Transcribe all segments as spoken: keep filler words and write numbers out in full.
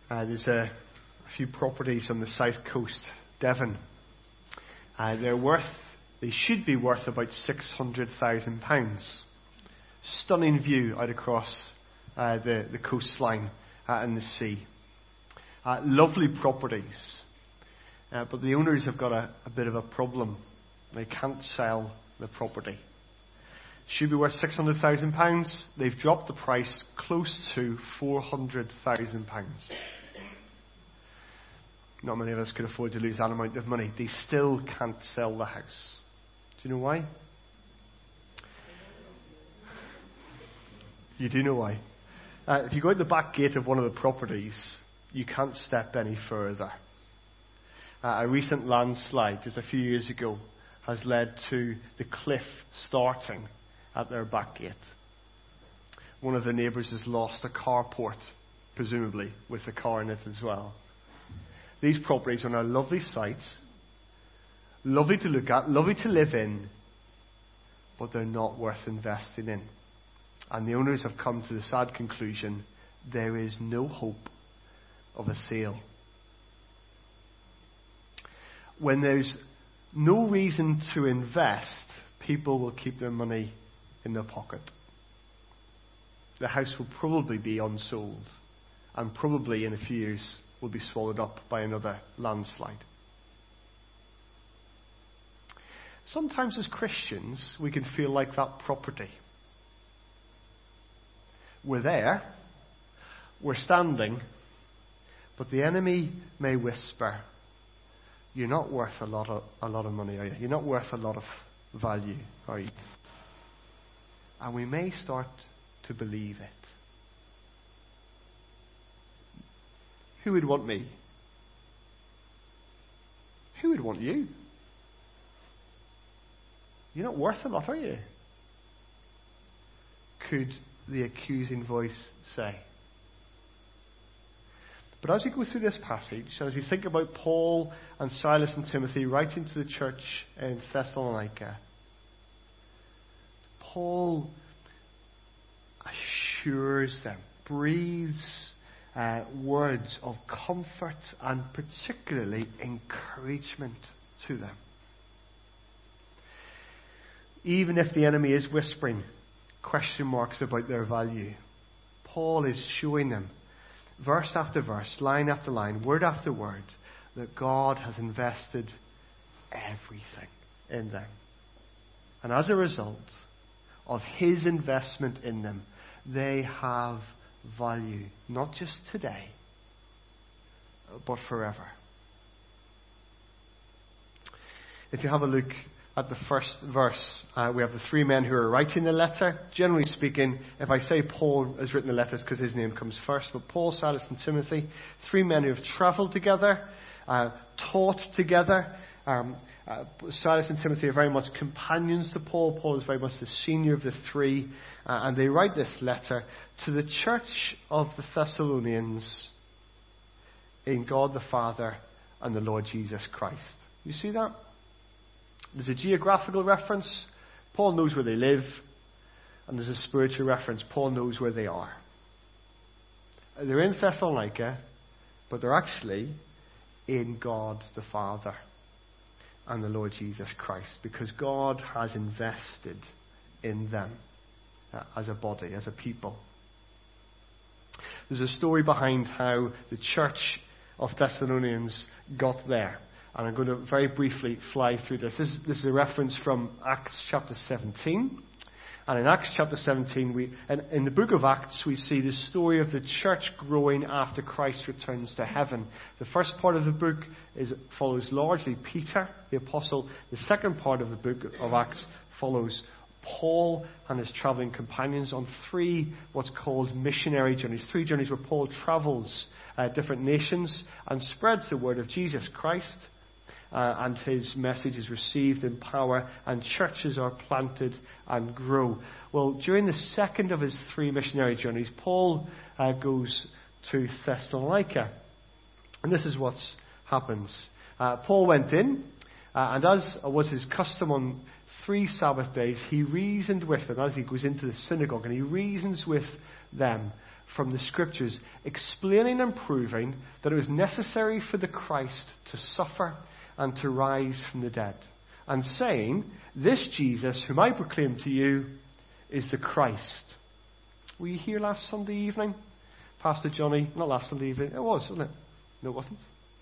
Uh, there's a, a few properties on the south coast, Devon. Uh, they're worth, they should be worth about six hundred thousand pounds. Stunning view out across uh, the, the coastline uh, and the sea. Uh, lovely properties. Uh, but the owners have got a, a bit of a problem. They can't sell the property. Should be worth six hundred thousand pounds. They've dropped the price close to four hundred thousand pounds. Not many of us could afford to lose that amount of money. They still can't sell the house. Do you know why? You do know why. Uh, if you go out the back gate of one of the properties, you can't step any further. Uh, a recent landslide, just a few years ago, has led to the cliff starting at their back gate. One of the neighbours has lost a carport, presumably, with the car in it as well. These properties are now lovely sites, lovely to look at, lovely to live in, but they're not worth investing in. And the owners have come to the sad conclusion, there is no hope of a sale. When there's no reason to invest, people will keep their money in their pocket. The house will probably be unsold, and probably in a few years will be swallowed up by another landslide. Sometimes as Christians, we can feel like that property. We're there, we're standing, but the enemy may whisper, you're not worth a lot of, a lot of money, are you? You're not worth a lot of value, are you? And we may start to believe it. Who would want me? Who would want you? You're not worth a lot, are you? Could the accusing voice say. But as we go through this passage, as we think about Paul and Silas and Timothy writing to the church in Thessalonica, Paul assures them, breathes uh, words of comfort and particularly encouragement to them. Even if the enemy is whispering question marks about their value, Paul is showing them, verse after verse, line after line, word after word, that God has invested everything in them. And as a result of His investment in them, they have value, not just today, but forever. If you have a look at the first verse, uh, we have the three men who are writing the letter. Generally speaking, if I say Paul has written the letter, it's because his name comes first. But Paul, Silas, and Timothy, three men who have travelled together, uh, taught together. Um, uh, Silas and Timothy are very much companions to Paul. Paul is very much the senior of the three. Uh, and they write this letter to the church of the Thessalonians in God the Father and the Lord Jesus Christ. You see that? There's a geographical reference. Paul knows where they live. And there's a spiritual reference. Paul knows where they are. They're in Thessalonica, but they're actually in God the Father and the Lord Jesus Christ, because God has invested in them uh, as a body, as a people. There's a story behind how the church of Thessalonians got there. And I'm going to very briefly fly through this. This is, this is a reference from Acts chapter seventeen. And in Acts chapter seventeen, we, in, in the book of Acts, we see the story of the church growing after Christ returns to heaven. The first part of the book is, follows largely Peter, the apostle. The second part of the book of Acts follows Paul and his travelling companions on three what's called missionary journeys. Three journeys where Paul travels uh, different nations and spreads the word of Jesus Christ. Uh, and his message is received in power, and churches are planted and grow. Well, during the second of his three missionary journeys, Paul uh, goes to Thessalonica. And this is what happens. Uh, Paul went in, uh, and as was his custom on three Sabbath days, he reasoned with them as he goes into the synagogue, and he reasons with them from the Scriptures, explaining and proving that it was necessary for the Christ to suffer and to rise from the dead, and saying, this Jesus, whom I proclaim to you, is the Christ. Were you here last Sunday evening? Pastor Johnny, not last Sunday evening, it was, wasn't it? No, it wasn't.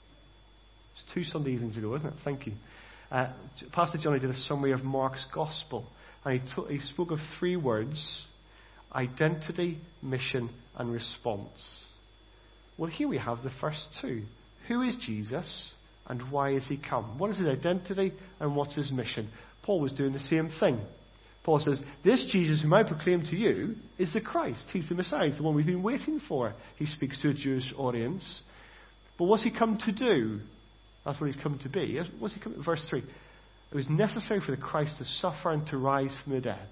It was two Sunday evenings ago, wasn't it? Thank you. Uh, Pastor Johnny did a summary of Mark's Gospel, and he, t- he spoke of three words: identity, mission, and response. Well, here we have the first two. Who is Jesus, and why has he come? What is his identity, and what's his mission? Paul was doing the same thing. Paul says, this Jesus whom I proclaim to you is the Christ. He's the Messiah. He's the one we've been waiting for. He speaks to a Jewish audience. But what's he come to do? That's what he's come to be. What's he come? Verse three. It was necessary for the Christ to suffer and to rise from the dead.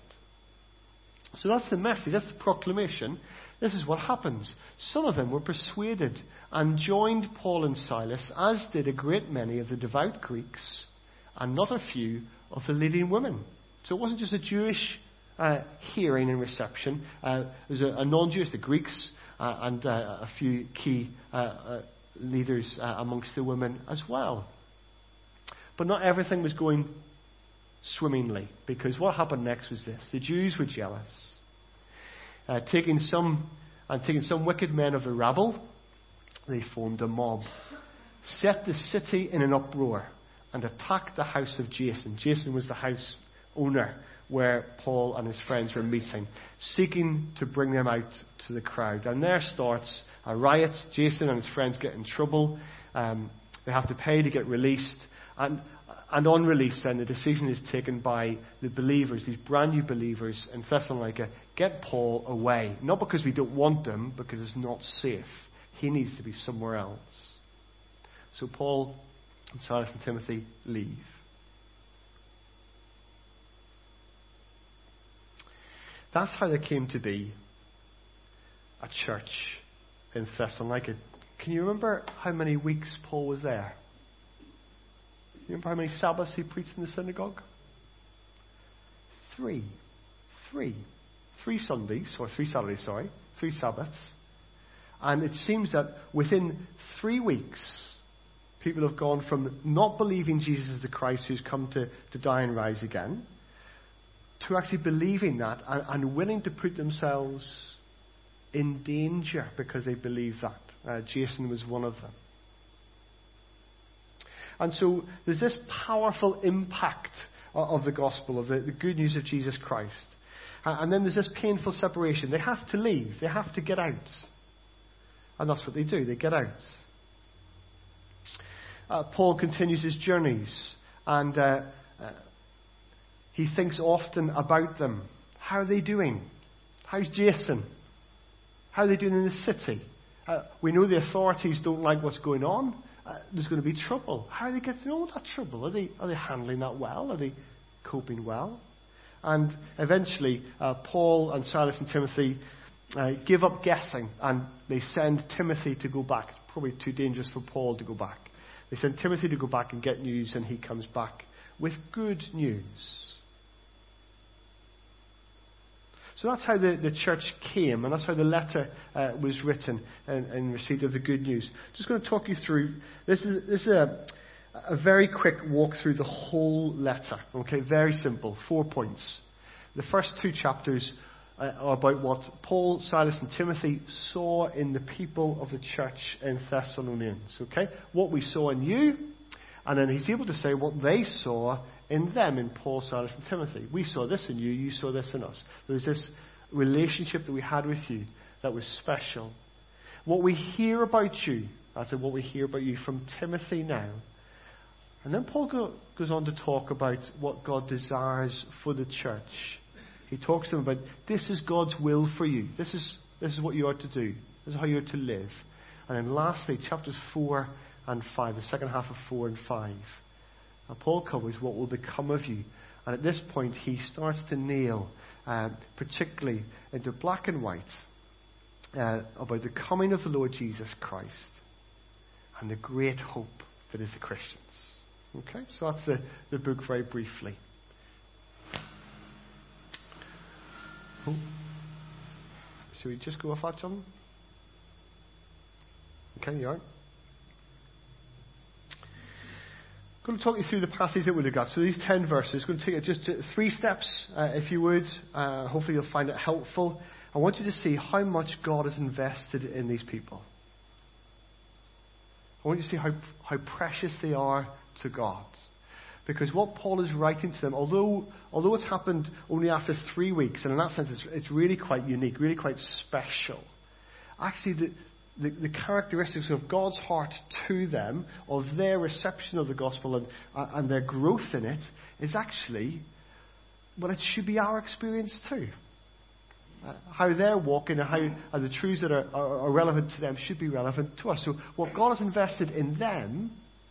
So that's the message. That's the proclamation. This is what happens. Some of them were persuaded and joined Paul and Silas, as did a great many of the devout Greeks and not a few of the leading women. So it wasn't just a Jewish uh, hearing and reception. Uh, there was a, a non-Jewish, the Greeks, uh, and uh, a few key uh, uh, leaders uh, amongst the women as well. But not everything was going swimmingly, because what happened next was this. The Jews were jealous. Uh, taking some and taking some wicked men of the rabble, they formed a mob, set the city in an uproar, and attacked the house of Jason. Jason was the house owner where Paul and his friends were meeting, seeking to bring them out to the crowd. And there starts a riot. Jason and his friends get in trouble. Um, they have to pay to get released. And, and on release, then, the decision is taken by the believers, these brand new believers in Thessalonica, get Paul away. Not because we don't want him, because it's not safe. He needs to be somewhere else. So Paul and Silas and Timothy leave. That's how there came to be a church in Thessalonica. Can you remember how many weeks Paul was there? You remember how many Sabbaths he preached in the synagogue? Three. Three. Three Sundays, or three Saturdays, sorry. Three Sabbaths. And it seems that within three weeks, people have gone from not believing Jesus is the Christ who's come to, to die and rise again, to actually believing that and, and willing to put themselves in danger because they believe that. Uh, Jason was one of them. And so there's this powerful impact of, of the gospel, of the, the good news of Jesus Christ. Uh, and then there's this painful separation. They have to leave. They have to get out. And that's what they do. They get out. Uh, Paul continues his journeys, and uh, uh, he thinks often about them. How are they doing? How's Jason? How are they doing in the city? Uh, we know the authorities don't like what's going on. Uh, there's going to be trouble. How are they getting on with that trouble? Are they, are they handling that well? Are they coping well? And eventually, uh, Paul and Silas and Timothy uh, give up guessing, and they send Timothy to go back. It's probably too dangerous for Paul to go back. They send Timothy to go back and get news, and he comes back with good news. So that's how the, the church came, and that's how the letter uh, was written in, in receipt of the good news. Just going to talk you through, this is, this is a, a very quick walk through the whole letter. Okay, very simple, four points. The first two chapters uh, are about what Paul, Silas and Timothy saw in the people of the church in Thessalonians. Okay, what we saw in you, and then he's able to say what they saw in them, in Paul, Silas and Timothy. We saw this in you, you saw this in us. There was this relationship that we had with you that was special. What we hear about you, that's what we hear about you from Timothy now. And then Paul go, goes on to talk about what God desires for the church. He talks to them about, this is God's will for you. This is, this is what you are to do. This is how you are to live. And then lastly, chapters four and five, the second half of four and five. Now, Paul covers what will become of you. And at this point, he starts to nail, uh, particularly into black and white, uh, about the coming of the Lord Jesus Christ and the great hope that is the Christians. Okay, so that's the, the book very briefly. Oh. Should we just go off that, John? Okay, you are. I'm going to talk you through the passage that we look at. So these ten verses, I'm going to take it just three steps, uh, if you would. Uh, hopefully you'll find it helpful. I want you to see how much God has invested in these people. I want you to see how, how precious they are to God. Because what Paul is writing to them, although although it's happened only after three weeks, and in that sense it's, it's really quite unique, really quite special. Actually, the, the, the characteristics of God's heart to them, of their reception of the gospel and, uh, and their growth in it, is actually, well, it should be our experience too. Uh, how they're walking and how and the truths that are, are, are relevant to them should be relevant to us. So what God has invested in them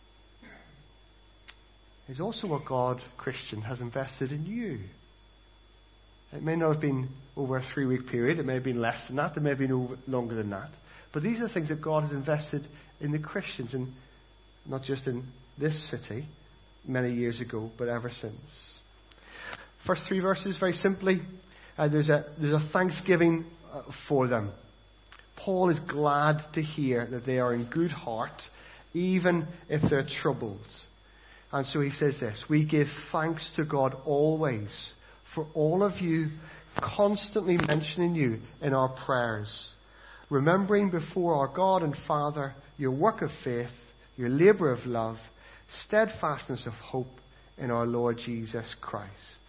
is also what God, Christian, has invested in you. It may not have been over a three-week period. It may have been less than that. It may have been over, longer than that. But these are things that God has invested in the Christians, and not just in this city many years ago, but ever since. First three verses, very simply, uh, there's a there's a thanksgiving uh, for them. Paul is glad to hear that they are in good heart, even if they're troubled. And so he says this: we give thanks to God always for all of you, constantly mentioning you in our prayers, remembering before our God and Father your work of faith, your labour of love, steadfastness of hope in our Lord Jesus Christ.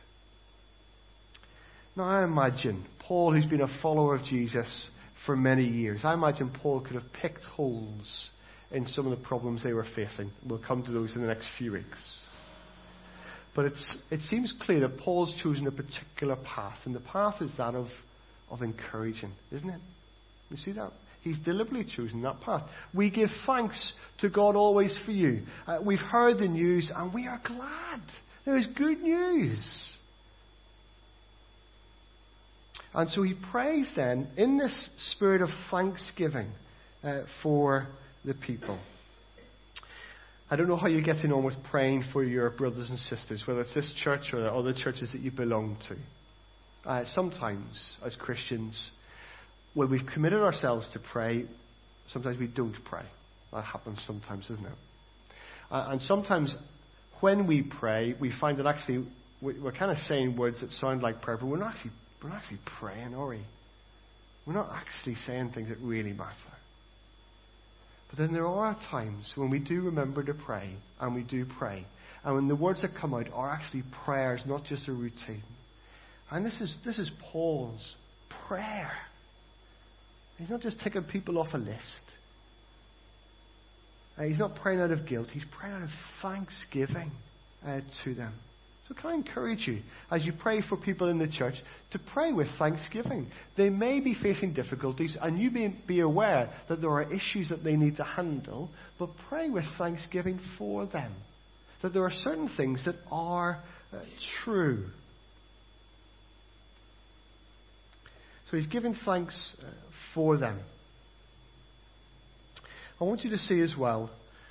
Now I imagine Paul, who's been a follower of Jesus for many years, I imagine Paul could have picked holes in some of the problems they were facing. We'll come to those in the next few weeks. But it's, it seems clear that Paul's chosen a particular path, and the path is that of, of encouraging, isn't it? You see that? He's deliberately chosen that path. We give thanks to God always for you. Uh, we've heard the news, and we are glad. There is good news. And so he prays then in this spirit of thanksgiving uh, for the people. I don't know how you're getting on with praying for your brothers and sisters, whether it's this church or the other churches that you belong to. Uh, sometimes, as Christians, when we've committed ourselves to pray, sometimes we don't pray. That happens sometimes, doesn't it? Uh, and sometimes, when we pray, we find that actually we're kind of saying words that sound like prayer, but we're not actually, we're not actually praying, are we? We're not actually saying things that really matter. But then there are times when we do remember to pray, and we do pray. And when the words that come out are actually prayers, not just a routine. And this is this is Paul's prayer. He's not just taking people off a list. Uh, he's not praying out of guilt. He's praying out of thanksgiving uh, to them. So can I encourage you, as you pray for people in the church, to pray with thanksgiving. They may be facing difficulties, and you may be aware that there are issues that they need to handle, but pray with thanksgiving for them. That there are certain things that are uh, true. So he's giving thanks uh, for them. I want you to see as well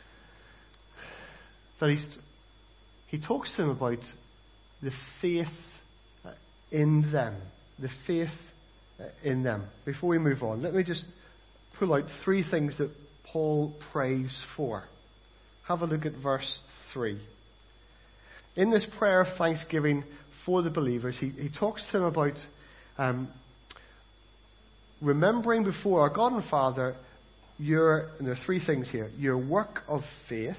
that he's, he talks to them about the faith in them. The faith in them. Before we move on, let me just pull out three things that Paul prays for. Have a look at verse three. In this prayer of thanksgiving for the believers, he, he talks to them about um, remembering before our God and Father your, and there are three things here, your work of faith,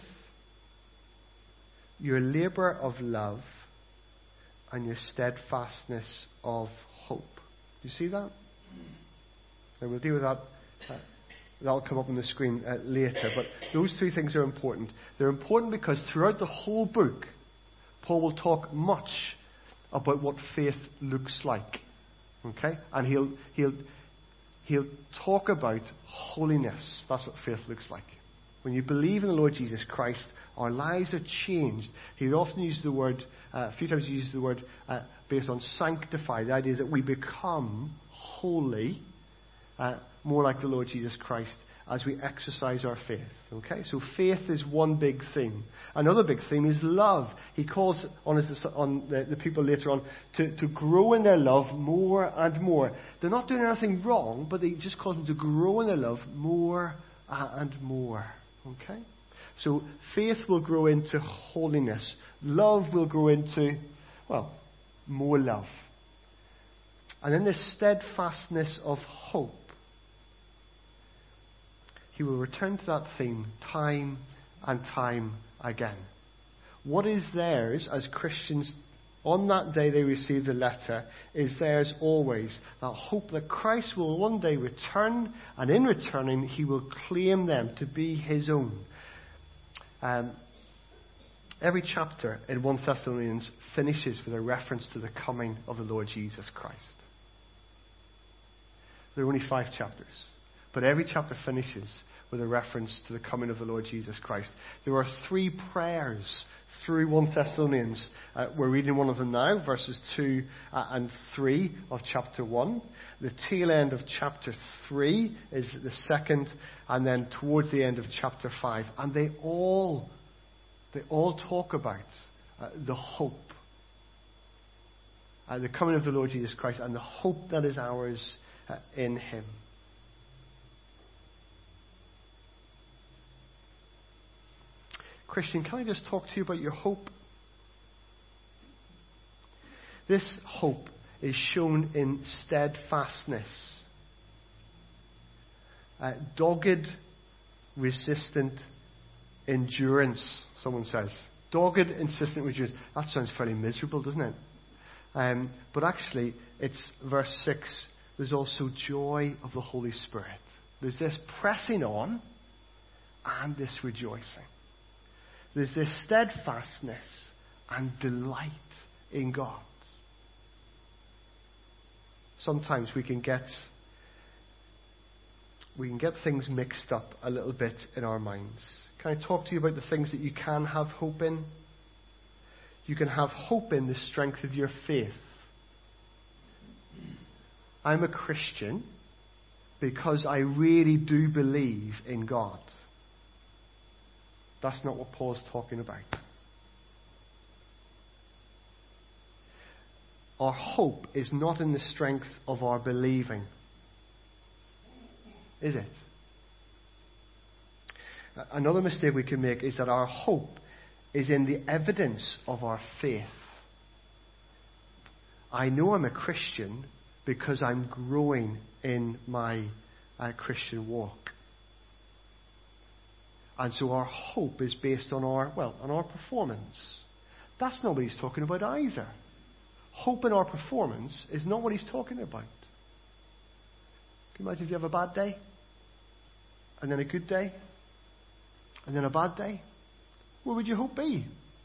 your labour of love, and your steadfastness of hope. Do you see that? And we'll deal with that. Uh, that'll come up on the screen uh, later. But those three things are important. They're important because throughout the whole book, Paul will talk much about what faith looks like. Okay? And he'll he'll he'll talk about holiness. That's what faith looks like. When you believe in the Lord Jesus Christ, our lives are changed. He often uses the word, uh, a few times he uses the word uh, based on sanctify. The idea that we become holy, uh, more like the Lord Jesus Christ, as we exercise our faith. Okay, so faith is one big theme. Another big theme is love. He calls on, his, on the, the people later on to, to grow in their love more and more. They're not doing anything wrong, but he just calls them to grow in their love more uh, and more. Okay? So faith will grow into holiness. Love will grow into, well, more love. And in this steadfastness of hope, he will return to that theme time and time again. What is theirs as Christians on that day they receive the letter is theirs always. That hope that Christ will one day return, and in returning he will claim them to be his own. Um, every chapter in First Thessalonians finishes with a reference to the coming of the Lord Jesus Christ. There are only five chapters, but every chapter finishes with a reference to the coming of the Lord Jesus Christ. There are three prayers through First Thessalonians. Uh, we're reading one of them now, verses two uh, and three of chapter one. The tail end of chapter three is the second, and then towards the end of chapter five. And they all, they all talk about uh, the hope, uh, the coming of the Lord Jesus Christ, and the hope that is ours uh, in him. Christian, can I just talk to you about your hope? This hope is shown in steadfastness. Uh, dogged, resistant endurance, someone says. Dogged, insistent endurance. That sounds fairly miserable, doesn't it? Um, but actually, it's verse six. There's also joy of the Holy Spirit. There's this pressing on and this rejoicing. There's this steadfastness and delight in God. Sometimes we can get we can get things mixed up a little bit in our minds. Can I talk to you about the things that you can have hope in? You can have hope in the strength of your faith. I'm a Christian because I really do believe in God. That's not what Paul's talking about. Our hope is not in the strength of our believing. Is it? Another mistake we can make is that our hope is in the evidence of our faith. I know I'm a Christian because I'm growing in my uh, Christian walk. And so our hope is based on our, well, on our performance. That's not what he's talking about either. Hope in our performance is not what he's talking about. Can you imagine if you have a bad day? And then a good day? And then a bad day? Where would your hope be?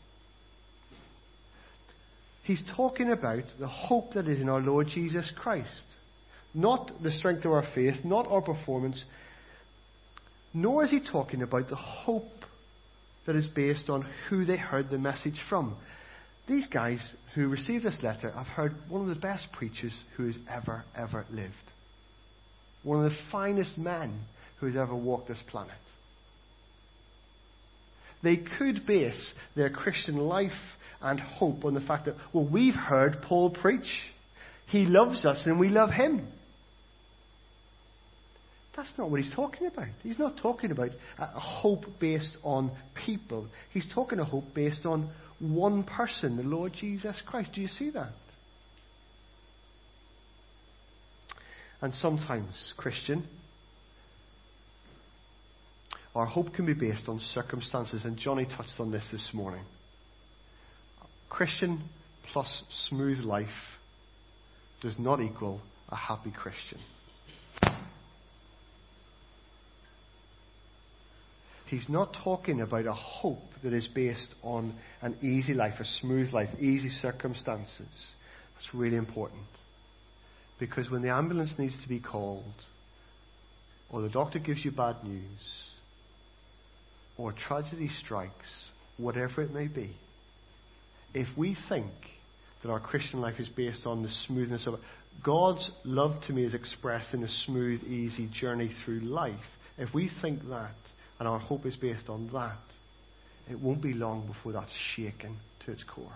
He's talking about the hope that is in our Lord Jesus Christ. Not the strength of our faith, not our performance. Nor is he talking about the hope that is based on who they heard the message from. These guys who received this letter have heard one of the best preachers who has ever, ever lived. One of the finest men who has ever walked this planet. They could base their Christian life and hope on the fact that, well, we've heard Paul preach. He loves us and we love him. That's not what he's talking about. He's not talking about a hope based on people. He's talking a hope based on one person, the Lord Jesus Christ. Do you see that? And sometimes, Christian, our hope can be based on circumstances, and Johnny touched on this this morning. Christian plus smooth life does not equal a happy Christian. He's not talking about a hope that is based on an easy life, a smooth life, easy circumstances. That's really important. Because when the ambulance needs to be called, or the doctor gives you bad news, or tragedy strikes, whatever it may be, if we think that our Christian life is based on the smoothness of it, God's love to me is expressed in a smooth, easy journey through life. If we think that, and our hope is based on that, it won't be long before that's shaken to its core.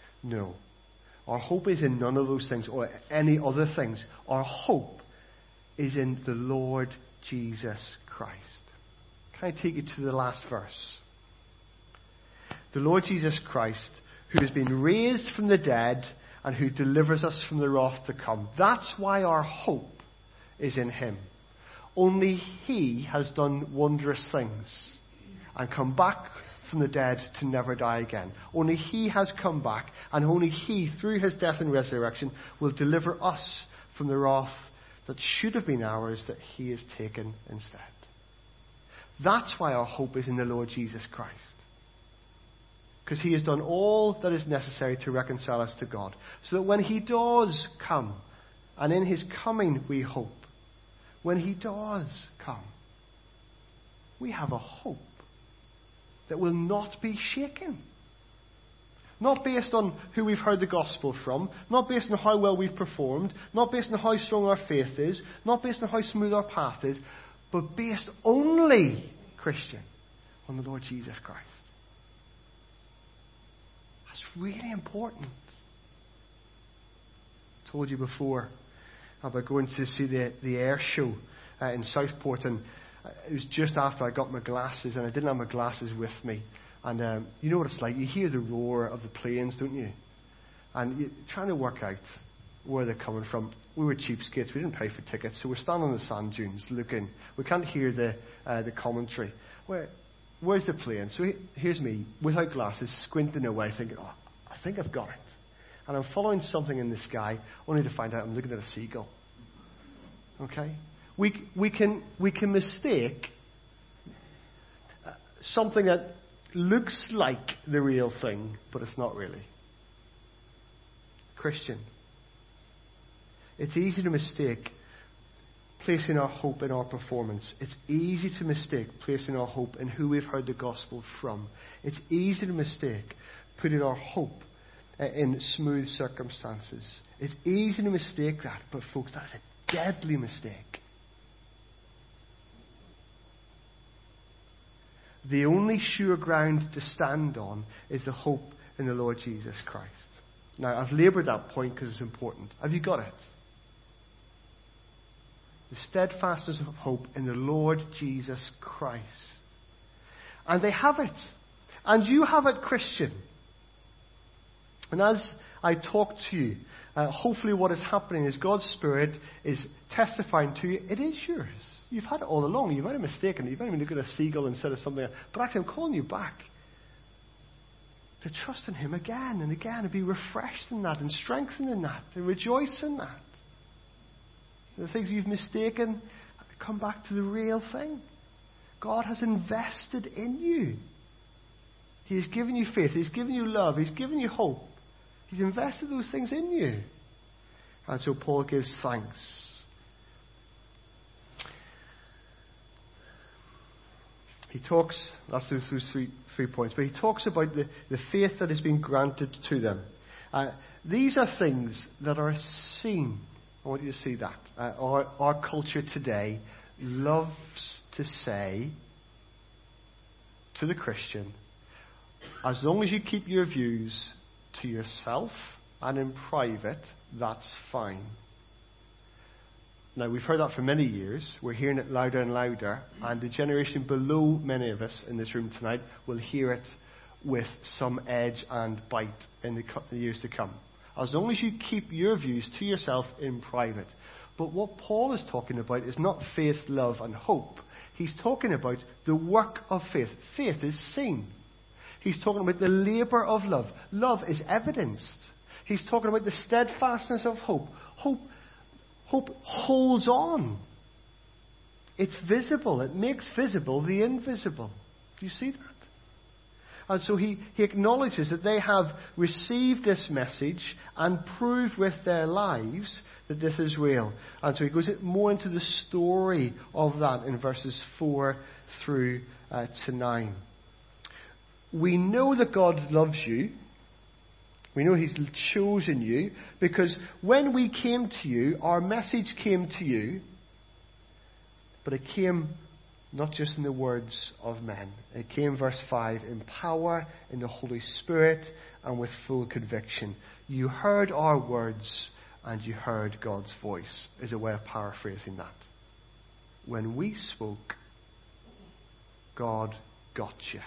No. Our hope is in none of those things or any other things. Our hope is in the Lord Jesus Christ. Can I take you to the last verse? The Lord Jesus Christ, who has been raised from the dead and who delivers us from the wrath to come. That's why our hope is in him. Only he has done wondrous things and come back from the dead to never die again. Only he has come back, and only he, through his death and resurrection, will deliver us from the wrath that should have been ours, that he has taken instead. That's why our hope is in the Lord Jesus Christ. Because he has done all that is necessary to reconcile us to God. So that when he does come, and in his coming we hope, when he does come, we have a hope that will not be shaken. Not based on who we've heard the gospel from, not based on how well we've performed, not based on how strong our faith is, not based on how smooth our path is, but based only, Christian, on the Lord Jesus Christ. That's really important. I told you before about going to see the, the air show uh, in Southport, and it was just after I got my glasses, and I didn't have my glasses with me. And um, you know what it's like. You hear the roar of the planes, don't you? And you're trying to work out where they're coming from. We were cheapskates. We didn't pay for tickets, so we're standing on the sand dunes looking. We can't hear the uh, the commentary. Where, where's the plane? So he, here's me, without glasses, squinting away, thinking, oh, I think I've got it. And I'm following something in the sky, only to find out I'm looking at a seagull. Okay? We, we, can, we can mistake uh, something that looks like the real thing, but it's not really. Christian, it's easy to mistake placing our hope in our performance. It's easy to mistake placing our hope in who we've heard the gospel from. It's easy to mistake putting our hope in smooth circumstances. It's easy to mistake that, but folks, that's a deadly mistake. The only sure ground to stand on is the hope in the Lord Jesus Christ. Now, I've laboured that point because it's important. Have you got it? The steadfastness of hope in the Lord Jesus Christ. And they have it. And you have it, Christian. And as I talk to you, uh, hopefully what is happening is God's Spirit is testifying to you, it is yours. You've had it all along. You might have mistaken it. You might have been looking at a seagull instead of something else. But actually, I'm calling you back to trust in him again and again and be refreshed in that and strengthened in that and rejoice in that. The things you've mistaken, come back to the real thing. God has invested in you. He has given you faith. He's given you love. He's given you hope. He's invested those things in you. And so Paul gives thanks. He talks, that's those, those three, three points, but he talks about the, the faith that has been granted to them. Uh, these are things that are seen. I want you to see that. Uh, our, our culture today loves to say to the Christian, as long as you keep your views to yourself and in private, that's fine. Now, we've heard that for many years. We're hearing it louder and louder. And the generation below many of us in this room tonight will hear it with some edge and bite in the, the years to come. As long as you keep your views to yourself in private. But what Paul is talking about is not faith, love, and hope. He's talking about the work of faith. Faith is seen. He's talking about the labour of love. Love is evidenced. He's talking about the steadfastness of hope. Hope Hope holds on. It's visible. It makes visible the invisible. Do you see that? And so he, he acknowledges that they have received this message and proved with their lives that this is real. And so he goes more into the story of that in verses four through uh, to nine. We know that God loves you. We know he's chosen you because when we came to you, our message came to you, but it came not just in the words of men. It came, verse five, in power, in the Holy Spirit, and with full conviction. You heard our words and you heard God's voice, is a way of paraphrasing that. when we spoke, God got you.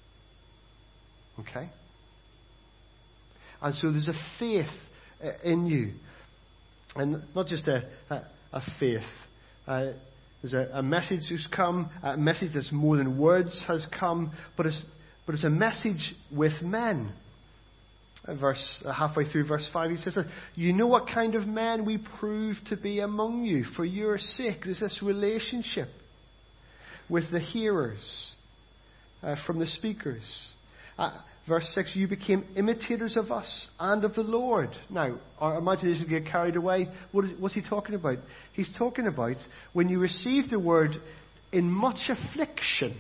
Okay? And so there's a faith uh, in you. And not just a, a, a faith. Uh, there's a, a message that's come, a message that's more than words has come, but it's, but it's a message with men. Uh, verse uh, halfway through verse five, he says that, you know what kind of men we prove to be among you for your sake. There's this relationship with the hearers uh, from the speakers. Uh, verse six, you became imitators of us and of the Lord. Now, our imagination can get carried away. What is, what's he talking about? He's talking about when you received the word in much affliction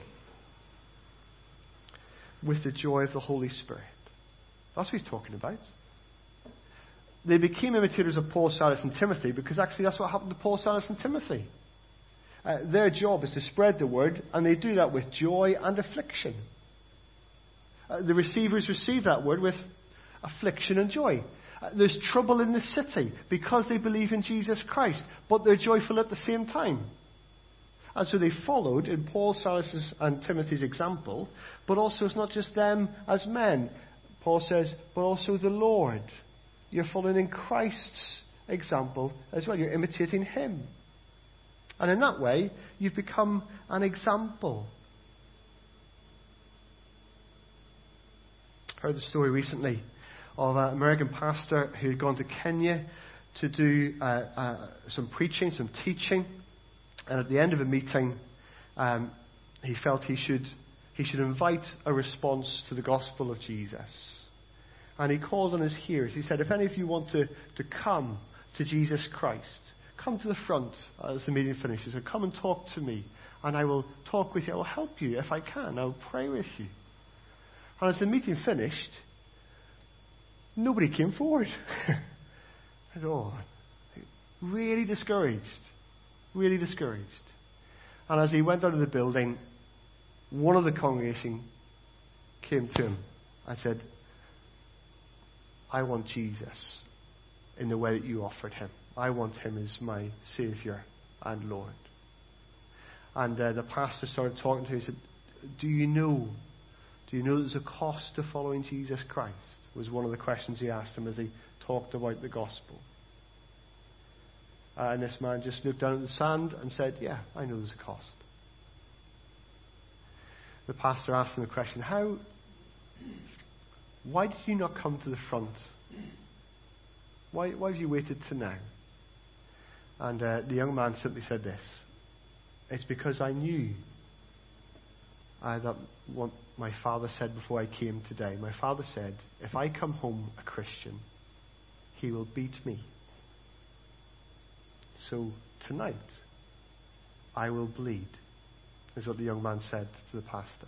with the joy of the Holy Spirit. That's what he's talking about. They became imitators of Paul, Silas, and Timothy because actually that's what happened to Paul, Silas, and Timothy. Uh, their job is to spread the word, and they do that with joy and affliction. Uh, the receivers receive that word with affliction and joy. Uh, there's trouble in the city because they believe in Jesus Christ, but they're joyful at the same time. And so they followed in Paul, Silas, and Timothy's example, but also it's not just them as men. Paul says, but also the Lord. You're following in Christ's example as well. You're imitating him. And in that way, you've become an example. I heard the story recently of an American pastor who had gone to Kenya to do uh, uh, some preaching, some teaching. And at the end of a meeting, um, he felt he should he should invite a response to the gospel of Jesus. And he called on his hearers. He said, if any of you want to, to come to Jesus Christ, come to the front as the meeting finishes, and come and talk to me, and I will talk with you. I will help you if I can. I will pray with you. And as the meeting finished, nobody came forward at all. Really discouraged. Really discouraged. And as he went out of the building, one of the congregation came to him and said, I want Jesus in the way that you offered him. I want him as my Saviour and Lord. And uh, the pastor started talking to him. He said, do you know, do you know there's a cost to following Jesus Christ? Was one of the questions he asked him as he talked about the gospel. Uh, and this man just looked down at the sand and said, yeah, I know there's a cost. The pastor asked him the question, how, why did you not come to the front? Why, why have you waited to now? And uh, the young man simply said this, it's because I knew uh, that what my father said before I came today. My father said, if I come home a Christian, he will beat me. So tonight, I will bleed, is what the young man said to the pastor.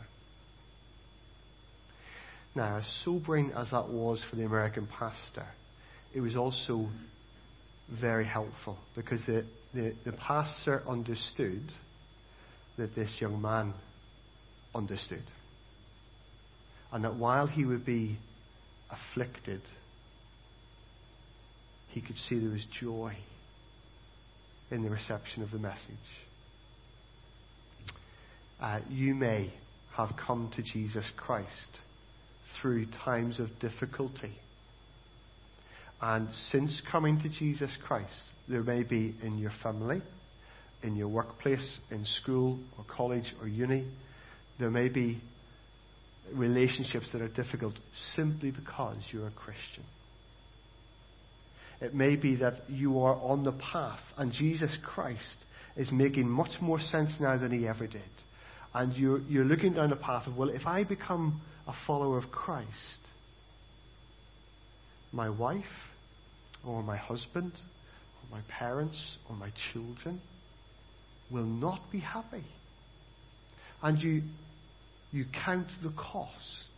Now, as sobering as that was for the American pastor, it was also very helpful because the, the, the pastor understood that this young man understood. And that while he would be afflicted, he could see there was joy in the reception of the message. Uh, you may have come to Jesus Christ through times of difficulty. And since coming to Jesus Christ, there may be in your family, in your workplace, in school or college or uni, there may be relationships that are difficult simply because you're a Christian. It may be that you are on the path and Jesus Christ is making much more sense now than he ever did. And you're, you're looking down the path of, well, if I become a follower of Christ, my wife or my husband or my parents or my children will not be happy. And you, you count the cost.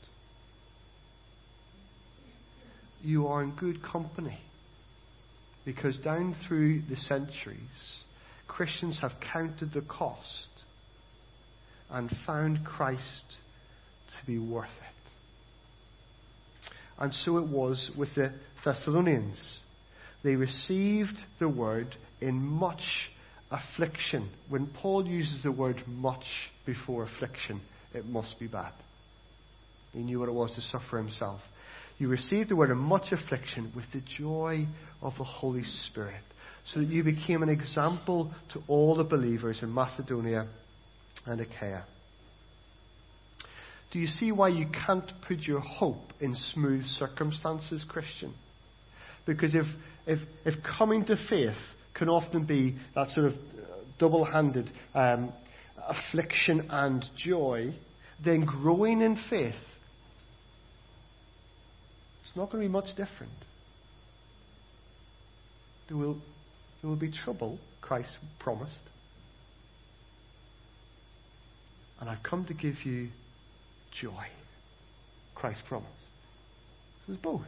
You are in good company. Because down through the centuries, Christians have counted the cost and found Christ to be worth it. And so it was with the Thessalonians. They received the word in much affliction, when Paul uses the word much before affliction, it must be bad. He knew what it was to suffer himself. You received the word of much affliction with the joy of the Holy Spirit, so that you became an example to all the believers in Macedonia and Achaia. Do you see why you can't put your hope in smooth circumstances, Christian? Because if, if, if coming to faith can often be that sort of double-handed um, affliction and joy, then growing in faith, it's not going to be much different. There will, there will be trouble, Christ promised. And I've come to give you joy, Christ promised. So there's both.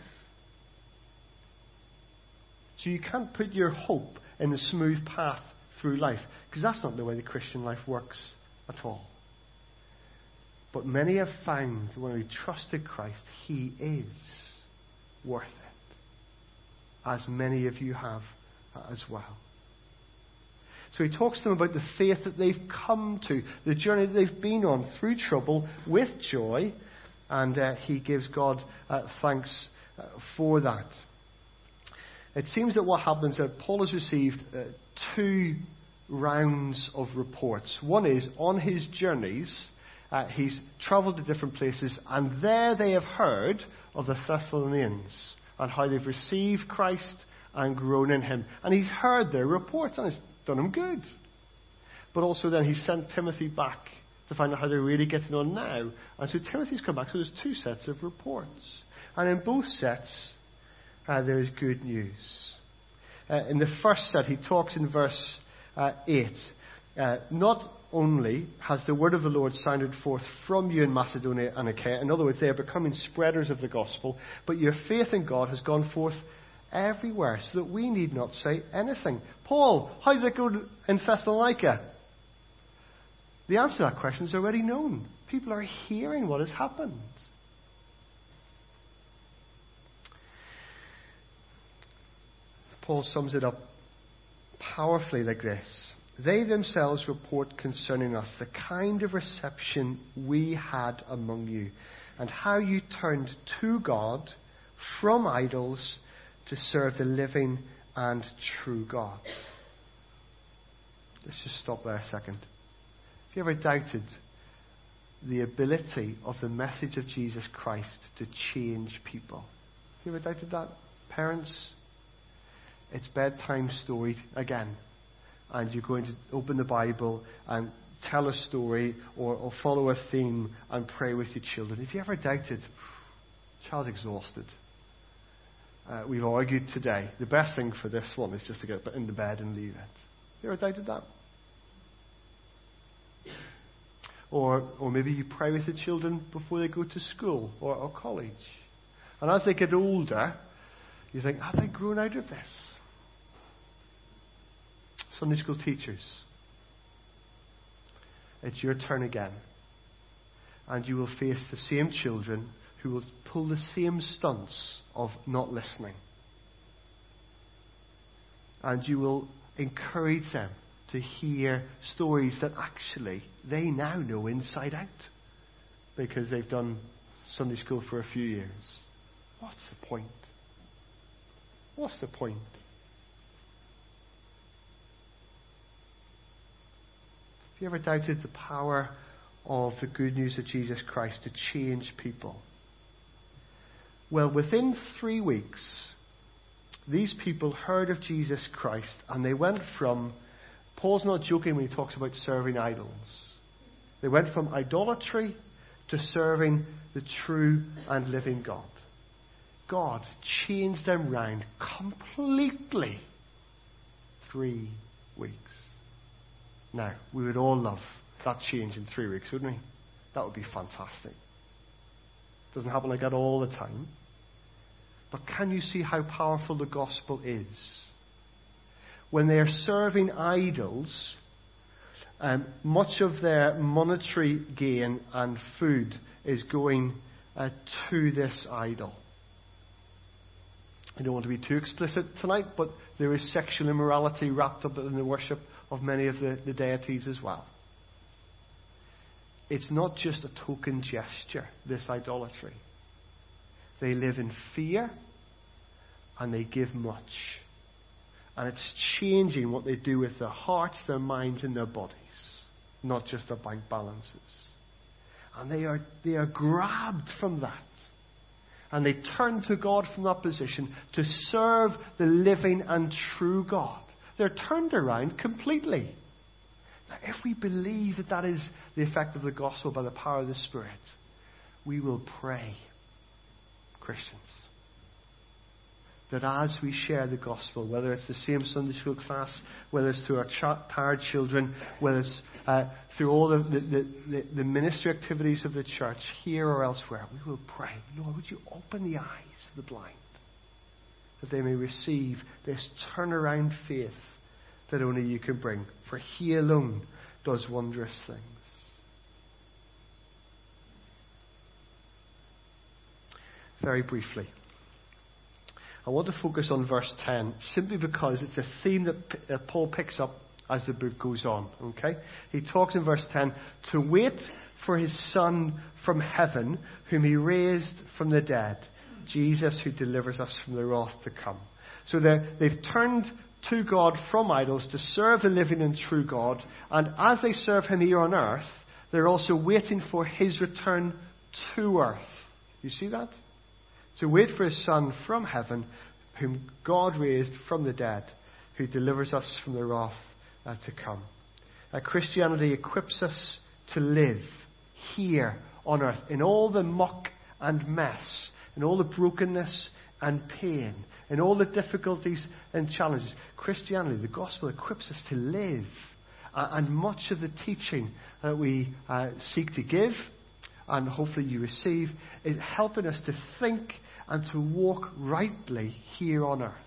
So you can't put your hope in the smooth path through life, because that's not the way the Christian life works at all. But many have found when we trusted Christ, He is worth it, as many of you have as well. So he talks to them about the faith that they've come to, the journey that they've been on through trouble with joy, and uh, he gives God uh, thanks uh, for that. It seems that what happens is that Paul has received uh, two rounds of reports. One is on his journeys, uh, he's travelled to different places, and there they have heard of the Thessalonians and how they've received Christ and grown in him. And he's heard their reports, and it's done him good. But also then he sent Timothy back to find out how they're really getting on now. And so Timothy's come back, so there's two sets of reports. And in both sets, uh, there is good news. Uh, in the first set, he talks in verse uh, eight. Uh, not only has the word of the Lord sounded forth from you in Macedonia and Achaia, in other words, they are becoming spreaders of the gospel, but your faith in God has gone forth everywhere, so that we need not say anything. Paul, how did it go in Thessalonica? The answer to that question is already known. People are hearing what has happened. Paul sums it up powerfully like this. They themselves report concerning us the kind of reception we had among you, and how you turned to God from idols to serve the living and true God. Let's just stop there a second. Have you ever doubted the ability of the message of Jesus Christ to change people? Have you ever doubted that? Parents, it's bedtime story again. And you're going to open the Bible and tell a story or, or follow a theme and pray with your children. If you ever doubted, child's exhausted. Uh, we've argued today. The best thing for this one is just to get into bed and leave it. You ever doubted that? Or, or maybe you pray with the children before they go to school or, or college. And as they get older, you think, have they grown out of this? Sunday school teachers, it's your turn again. And you will face the same children who will pull the same stunts of not listening. And you will encourage them to hear stories that actually they now know inside out because they've done Sunday school for a few years. What's the point? What's the point? Have you ever doubted the power of the good news of Jesus Christ to change people? Well, within three weeks, these people heard of Jesus Christ, and they went from, Paul's not joking when he talks about serving idols. They went from idolatry to serving the true and living God. God changed them round completely. Three weeks. Now, we would all love that change in three weeks, wouldn't we? That would be fantastic. Doesn't happen like that all the time. But can you see how powerful the gospel is? When they are serving idols, um, much of their monetary gain and food is going uh, to this idol. I don't want to be too explicit tonight, but there is sexual immorality wrapped up in the worship of many of the, the deities as well. It's not just a token gesture, this idolatry. They live in fear and they give much. And it's changing what they do with their hearts, their minds, and their bodies, not just their bank balances. And they are, they are grabbed from that. And they turn to God from that position to serve the living and true God. They're turned around completely. Now, if we believe that that is the effect of the gospel by the power of the Spirit, we will pray, Christians, that as we share the gospel, whether it's the same Sunday school class, whether it's to our ch- tired children, whether it's uh, through all the, the, the, the ministry activities of the church, here or elsewhere, we will pray, Lord, would you open the eyes of the blind, that they may receive this turnaround faith that only you can bring, for he alone does wondrous things. Very briefly, I want to focus on verse ten, simply because it's a theme that P- uh, Paul picks up as the book goes on. Okay? He talks in verse ten, to wait for his Son from heaven, whom he raised from the dead, Jesus who delivers us from the wrath to come. So they've turned to God from idols to serve the living and true God, and as they serve him here on earth, they're also waiting for his return to earth. You see that? To wait for his Son from heaven, whom God raised from the dead, who delivers us from the wrath uh, to come. Uh, Christianity equips us to live here on earth in all the muck and mess, in all the brokenness and pain, in all the difficulties and challenges. Christianity, the gospel, equips us to live. Uh, and much of the teaching that we uh, seek to give, and hopefully you receive, is helping us to think and to walk rightly here on earth.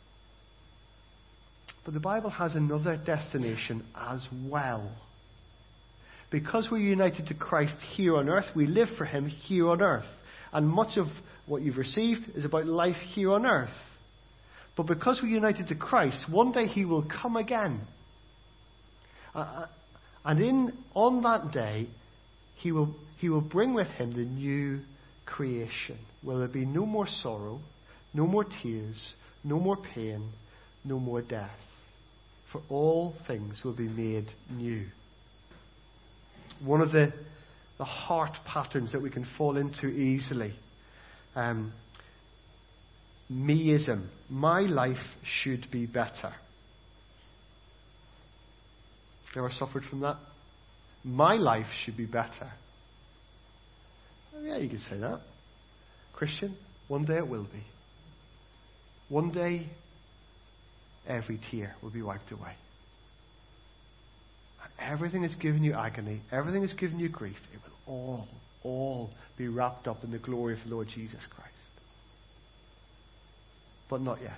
But the Bible has another destination as well. Because we're united to Christ here on earth, we live for him here on earth. And much of what you've received is about life here on earth. But because we're united to Christ, one day he will come again. Uh, and in on that day, he will he will bring with him the new creation, where there be no more sorrow, no more tears, no more pain, no more death. For all things will be made new. One of the, the heart patterns that we can fall into easily, um, meism. My life should be better. Ever suffered from that? My life should be better. Yeah, you could say that. Christian, one day it will be. One day, every tear will be wiped away. And everything that's given you agony, everything that's given you grief, it will all, all be wrapped up in the glory of the Lord Jesus Christ. But not yet.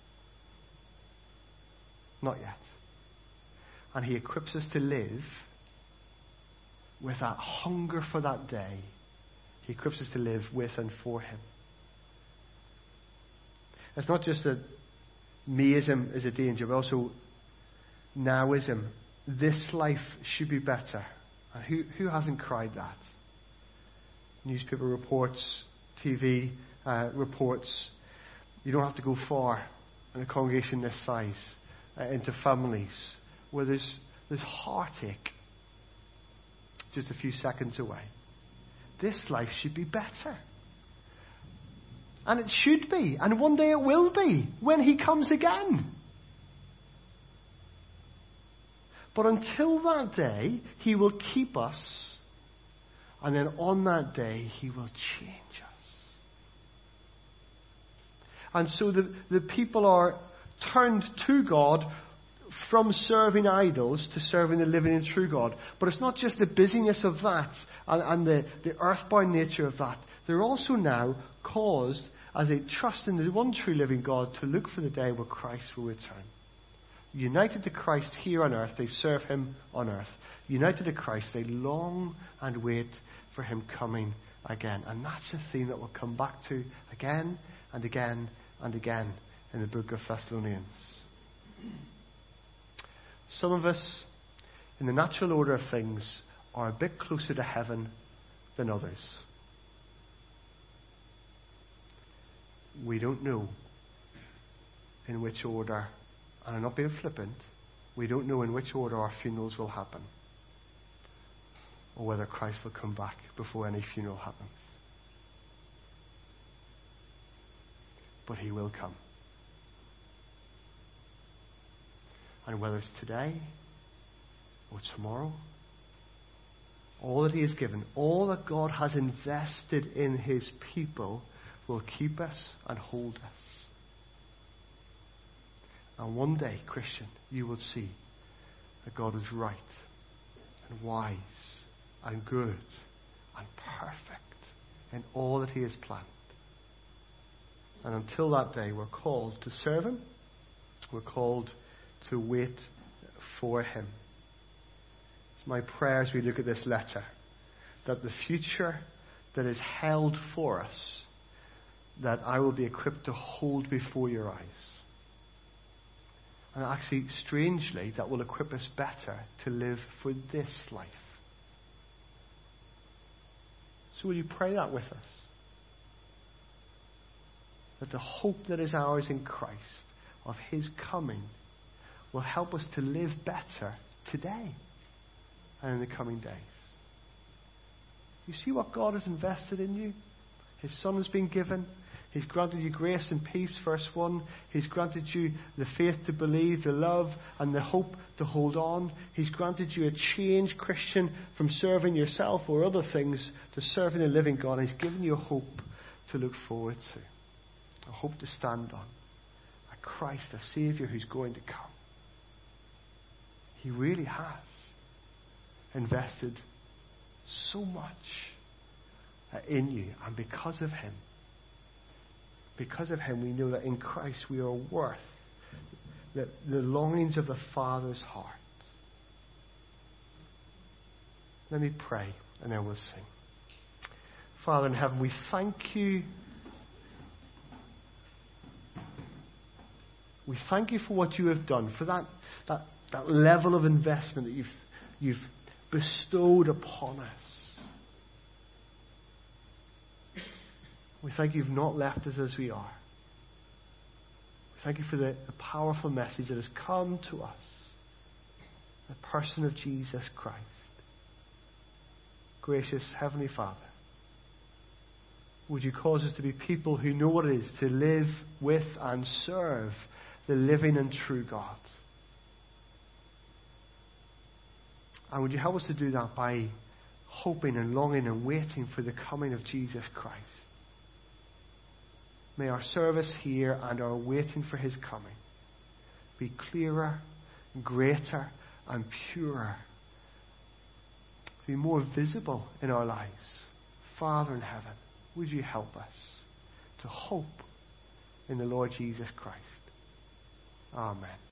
Not yet. And he equips us to live with that hunger for that day. He equips us to live with and for him. It's not just that meism is a danger, but also nowism. This life should be better. And who, who hasn't cried that? Newspaper reports, T V uh, reports. You don't have to go far in a congregation this size, uh, into families where there's, there's heartache just a few seconds away. This life should be better. And it should be. And one day it will be when he comes again. But until that day, he will keep us. And then on that day, he will change us. And so the, the people are turned to God from serving idols to serving the living and true God. But it's not just the busyness of that and, and the, the earthbound nature of that. They're also now caused, as they trust in the one true living God, to look for the day where Christ will return. United to Christ here on earth, they serve him on earth. United to Christ, they long and wait for him coming again. And that's a theme that we'll come back to again and again and again in the book of Thessalonians. Some of us, in the natural order of things, are a bit closer to heaven than others. We don't know in which order, and I'm not being flippant, we don't know in which order our funerals will happen, or whether Christ will come back before any funeral happens. But he will come. And whether it's today or tomorrow, all that he has given, all that God has invested in his people will keep us and hold us. And one day, Christian, you will see that God is right and wise and good and perfect in all that he has planned. And until that day, we're called to serve him. We're called to wait for him. It's my prayer as we look at this letter that the future that is held for us, that I will be equipped to hold before your eyes. And actually, strangely, that will equip us better to live for this life. So will you pray that with us? That the hope that is ours in Christ, of his coming, will help us to live better today and in the coming days. You see what God has invested in you? His Son has been given. He's granted you grace and peace, verse one. He's granted you the faith to believe, the love and the hope to hold on. He's granted you a change, Christian, from serving yourself or other things to serving the living God. He's given you a hope to look forward to, a hope to stand on, a Christ, a Saviour who's going to come. He really has invested so much in you, and because of him, Because of him, we know that in Christ we are worth the, the longings of the Father's heart. Let me pray, and then we'll sing. Father in heaven, we thank you. We thank you for what you have done, for that, that, that level of investment that you've, you've bestowed upon us. We thank you you've not left us as we are. We thank you for the, the powerful message that has come to us. The person of Jesus Christ. Gracious Heavenly Father, would you cause us to be people who know what it is to live with and serve the living and true God. And would you help us to do that by hoping and longing and waiting for the coming of Jesus Christ. May our service here and our waiting for his coming be clearer, greater, and purer. Be more visible in our lives. Father in heaven, would you help us to hope in the Lord Jesus Christ? Amen.